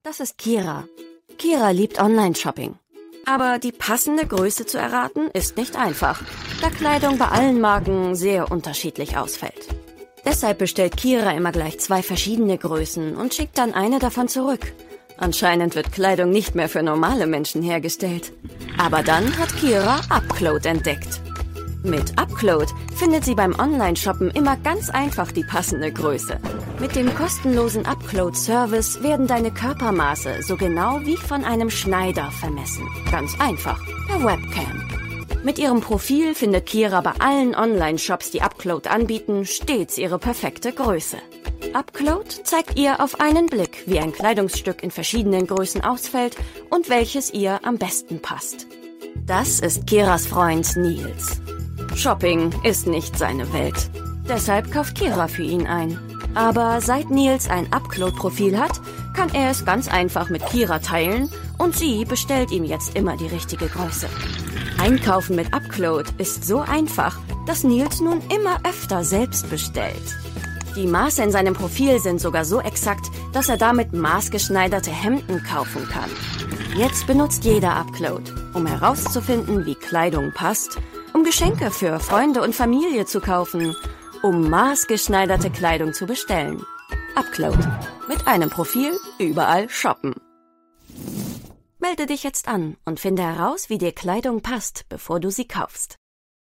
Das ist Kira. Kira liebt Online-Shopping. Aber die passende Größe zu erraten, ist nicht einfach, da Kleidung bei allen Marken sehr unterschiedlich ausfällt. Deshalb bestellt Kira immer gleich 2 verschiedene Größen und schickt dann eine davon zurück. Anscheinend wird Kleidung nicht mehr für normale Menschen hergestellt. Aber dann hat Kira Upcload entdeckt. Mit Upcload findet sie beim Online-Shoppen immer ganz einfach die passende Größe. Mit dem kostenlosen Upcload-Service werden deine Körpermaße so genau wie von einem Schneider vermessen. Ganz einfach, per Webcam. Mit ihrem Profil findet Kira bei allen Online-Shops, die Upcload anbieten, stets ihre perfekte Größe. Upcload zeigt ihr auf einen Blick, wie ein Kleidungsstück in verschiedenen Größen ausfällt und welches ihr am besten passt. Das ist Kiras Freund Nils. Shopping ist nicht seine Welt. Deshalb kauft Kira für ihn ein. Aber seit Nils ein Upcload-Profil hat, kann er es ganz einfach mit Kira teilen und sie bestellt ihm jetzt immer die richtige Größe. Einkaufen mit Upcload ist so einfach, dass Nils nun immer öfter selbst bestellt. Die Maße in seinem Profil sind sogar so exakt, dass er damit maßgeschneiderte Hemden kaufen kann. Jetzt benutzt jeder Upcload, um herauszufinden, wie Kleidung passt, um Geschenke für Freunde und Familie zu kaufen, um maßgeschneiderte Kleidung zu bestellen. Upcload. Mit einem Profil überall shoppen. Melde dich jetzt an und finde heraus, wie dir Kleidung passt, bevor du sie kaufst.